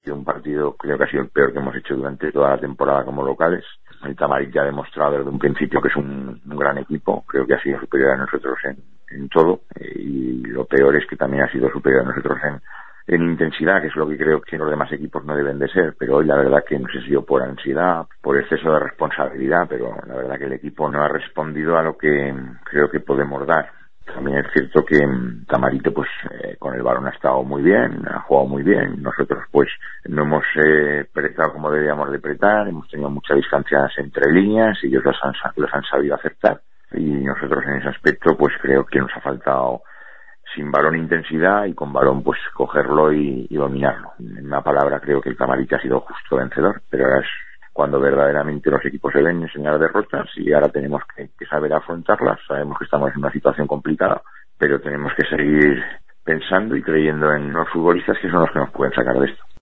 Un partido creo que ha sido el peor que hemos hecho durante toda la temporada como locales. El Tamarit ya ha demostrado desde un principio que es un gran equipo, creo que ha sido superior a nosotros en todo, y lo peor es que también ha sido superior a nosotros en intensidad, que es lo que creo que los demás equipos no deben de ser, pero hoy la verdad que no sé si yo por ansiedad, por exceso de responsabilidad, pero la verdad que el equipo no ha respondido a lo que creo que podemos dar. También es cierto que Tamarite pues con el balón ha estado muy bien, ha jugado muy bien. Nosotros pues no hemos apretado como debíamos de apretar, hemos tenido muchas distancias entre líneas y ellos los han sabido acertar. Y nosotros en ese aspecto pues creo que nos ha faltado sin balón intensidad y con balón pues cogerlo y dominarlo. En una palabra creo que el Tamarite ha sido justo vencedor, pero ahora es cuando verdaderamente los equipos se ven enseñar derrotas y ahora tenemos que saber afrontarlas. Sabemos que estamos en una situación complicada, pero tenemos que seguir pensando y creyendo en los futbolistas que son los que nos pueden sacar de esto.